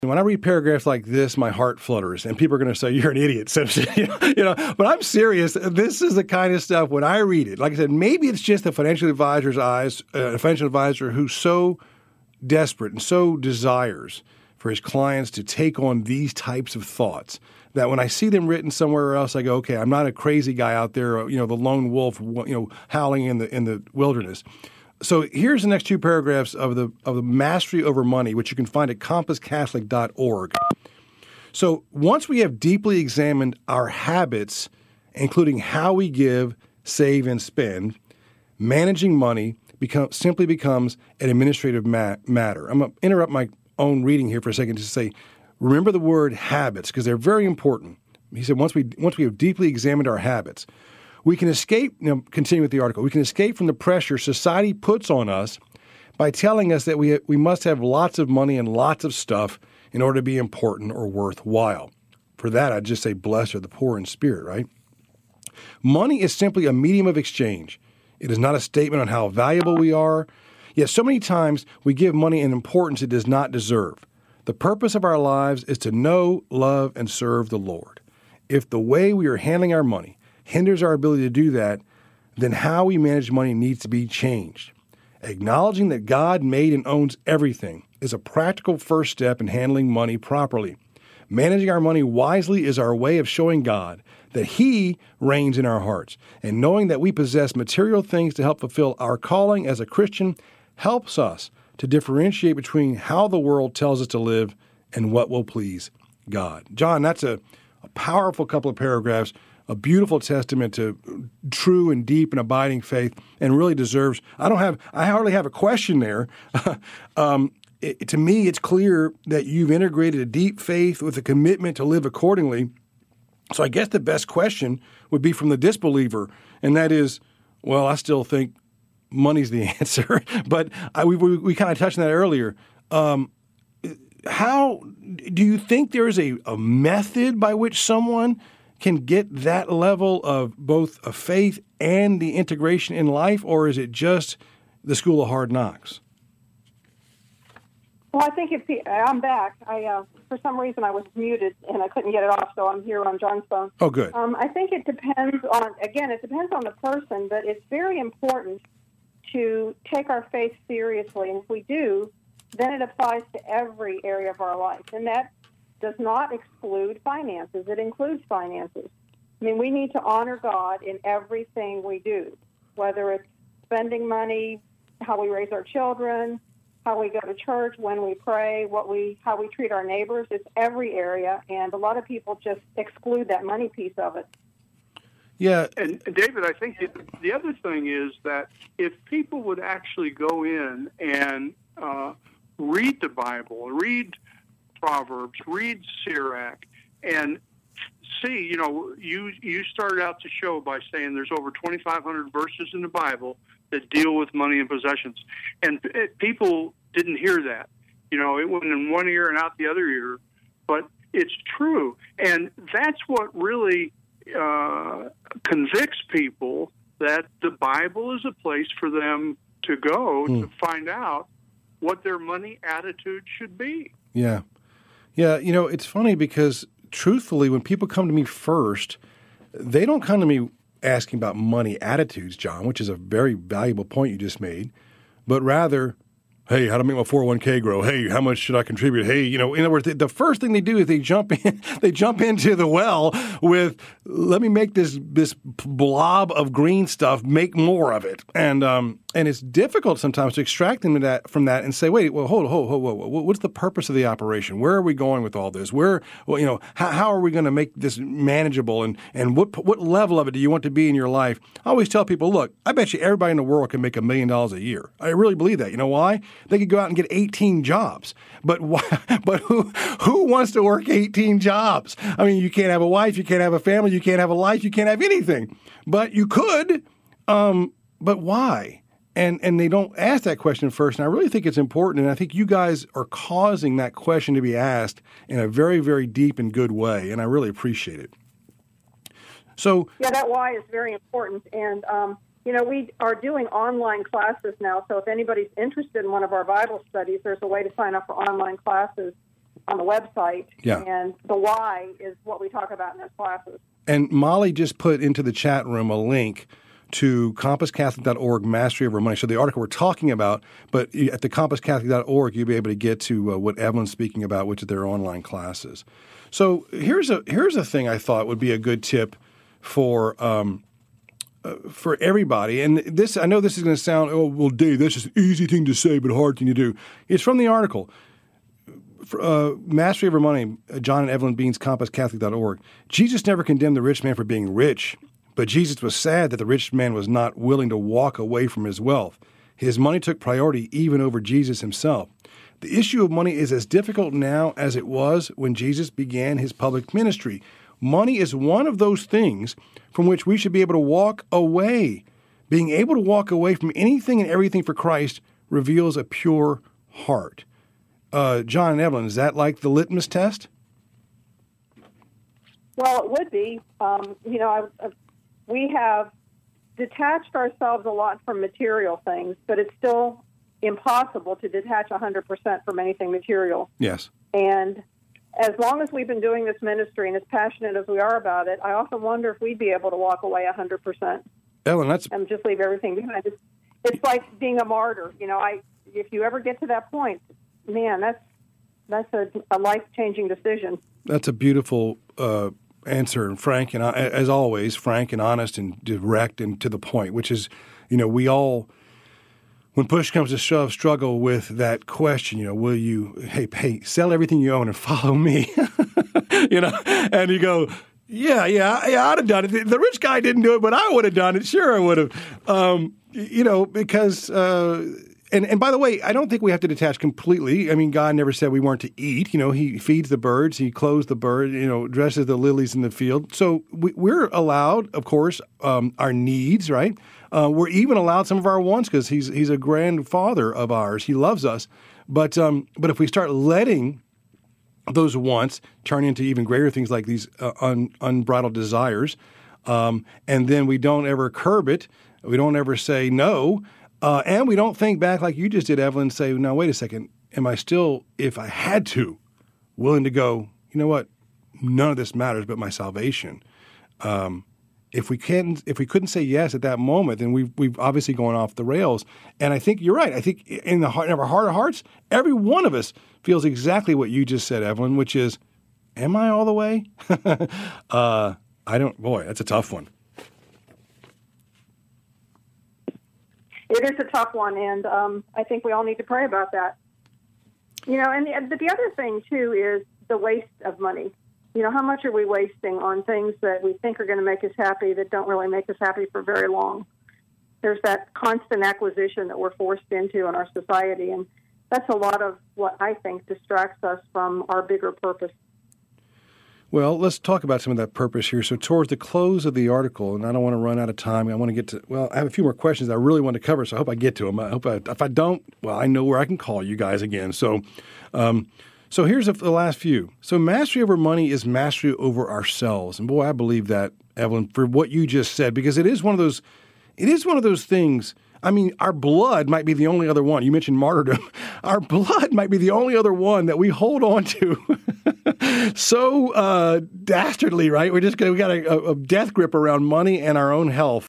When I read paragraphs like this, my heart flutters, and people are going to say, you're an idiot, Simpson. But I'm serious. This is the kind of stuff, when I read it, like I said, maybe it's just the financial advisor's eyes, a financial advisor who's so desperate and so desires for his clients to take on these types of thoughts that when I see them written somewhere else, I go, okay, I'm not a crazy guy out there, the lone wolf, howling in the wilderness. So here's the next two paragraphs of the Mastery Over Money, which you can find at compasscatholic.org. So once we have deeply examined our habits, including how we give, save, and spend, managing money simply becomes an administrative matter. I'm going to interrupt my own reading here for a second to say, remember the word habits, because they're very important. He said once we have deeply examined our habits, we can escape, continue with the article, we can escape from the pressure society puts on us by telling us that we must have lots of money and lots of stuff in order to be important or worthwhile. For that, I'd just say, blessed are the poor in spirit, right? Money is simply a medium of exchange. It is not a statement on how valuable we are. Yet so many times we give money an importance it does not deserve. The purpose of our lives is to know, love, and serve the Lord. If the way we are handling our money hinders our ability to do that, then how we manage money needs to be changed. Acknowledging that God made and owns everything is a practical first step in handling money properly. Managing our money wisely is our way of showing God that He reigns in our hearts, and knowing that we possess material things to help fulfill our calling as a Christian helps us to differentiate between how the world tells us to live and what will please God. John, that's a powerful couple of paragraphs, a beautiful testament to true and deep and abiding faith, and really deserves. I hardly have a question there. To me, it's clear that you've integrated a deep faith with a commitment to live accordingly. So I guess the best question would be from the disbeliever, and that is, well, I still think money's the answer. But we kind of touched on that earlier. How do you think there is a method by which someone can get that level of both a faith and the integration in life, or is it just the school of hard knocks? Well, I think I'm back. For some reason I was muted and I couldn't get it off, so I'm here on John's phone. Oh, good. I think it depends on the person, but it's very important to take our faith seriously. And if we do, then it applies to every area of our life. And that does not exclude finances. It includes finances. I mean, we need to honor God in everything we do, whether it's spending money, how we raise our children, how we go to church, when we pray, how we treat our neighbors. It's every area, and a lot of people just exclude that money piece of it. Yeah. And David, I think the other thing is that if people would actually go in and read the Bible, read Proverbs, read Sirach, and see, you started out the show by saying there's over 2,500 verses in the Bible that deal with money and possessions. And people didn't hear that. It went in one ear and out the other ear, but it's true. And that's what really convicts people that the Bible is a place for them to go to find out what their money attitude should be. Yeah. Yeah, it's funny because truthfully, when people come to me first, they don't come to me asking about money attitudes, John, which is a very valuable point you just made, but rather, hey, how to make my 401k grow? Hey, how much should I contribute? Hey, in other words, the first thing they do is they jump into the well with, let me make this blob of green stuff, make more of it. And it's difficult sometimes to extract them from that and say, wait, well, hold, what's the purpose of the operation? Where are we going with all this? How are we going to make this manageable? And what level of it do you want to be in your life? I always tell people, look, I bet you everybody in the world can make $1 million a year. I really believe that. You know why? They could go out and get 18 jobs. But who wants to work 18 jobs? I mean, you can't have a wife, you can't have a family, you can't have a life, you can't have anything. But you could. But why? And they don't ask that question first. And I really think it's important. And I think you guys are causing that question to be asked in a very, very deep and good way. And I really appreciate it. So yeah, that why is very important. And, we are doing online classes now. So if anybody's interested in one of our Bible studies, there's a way to sign up for online classes. on the website. Yeah. And the why is what we talk about in those classes. And Molly just put into the chat room a link to compasscatholic.org, Mastery Over Money. So the article we're talking about, but at the compasscatholic.org, you'll be able to get to what Evelyn's speaking about, which is their online classes. So here's a thing I thought would be a good tip for everybody. And this, I know this is going to sound, oh, well, Dave, that's just an easy thing to say, but a hard thing to do. It's from the article. Mastery Over Money, John and Evelyn Beans, compasscatholic.org. Jesus never condemned the rich man for being rich, but Jesus was sad that the rich man was not willing to walk away from his wealth. His money took priority even over Jesus himself. The issue of money is as difficult now as it was when Jesus began his public ministry. Money is one of those things from which we should be able to walk away. Being able to walk away from anything and everything for Christ reveals a pure heart. John and Evelyn, is that like the litmus test? Well, it would be. We have detached ourselves a lot from material things, but it's still impossible to detach 100% from anything material. Yes. And as long as we've been doing this ministry and as passionate as we are about it, I often wonder if we'd be able to walk away 100%. Ellen, and just leave everything behind. It's like being a martyr. If you ever get to that point, man, that's a life-changing decision. That's a beautiful answer, and frank, and as always, frank and honest and direct and to the point, which is, we all, when push comes to shove, struggle with that question, will you, hey, sell everything you own and follow me? And you go, yeah, I'd have done it. The rich guy didn't do it, but I would have done it. Sure, I would have. Because, and by the way, I don't think we have to detach completely. I mean, God never said we weren't to eat. He feeds the birds, he clothes the bird, dresses the lilies in the field. So we're allowed, of course, our needs, right? We're even allowed some of our wants because he's a grandfather of ours. He loves us. But if we start letting those wants turn into even greater things like these unbridled desires, and then we don't ever curb it, we don't ever say no, and we don't think back like you just did, Evelyn, and say, now, wait a second, am I still, if I had to, willing to go, you know what, none of this matters but my salvation. If we couldn't say yes at that moment, then we've obviously gone off the rails. And I think you're right. I think in our heart of hearts, every one of us feels exactly what you just said, Evelyn, which is, am I all the way? Boy, that's a tough one. It is a tough one, and I think we all need to pray about that. But the other thing, too, is the waste of money. How much are we wasting on things that we think are going to make us happy that don't really make us happy for very long? There's that constant acquisition that we're forced into in our society, and that's a lot of what I think distracts us from our bigger purpose. Well, let's talk about some of that purpose here. So towards the close of the article, and I don't want to run out of time. I want to get to, I have a few more questions I really want to cover, so I hope I get to them. If I don't, I know where I can call you guys again. So here's the last few. So mastery over money is mastery over ourselves. And boy, I believe that, Evelyn, for what you just said, because it is one of those things. I mean, our blood might be the only other one. You mentioned martyrdom. Our blood might be the only other one that we hold on to so dastardly, right? We got a death grip around money and our own health.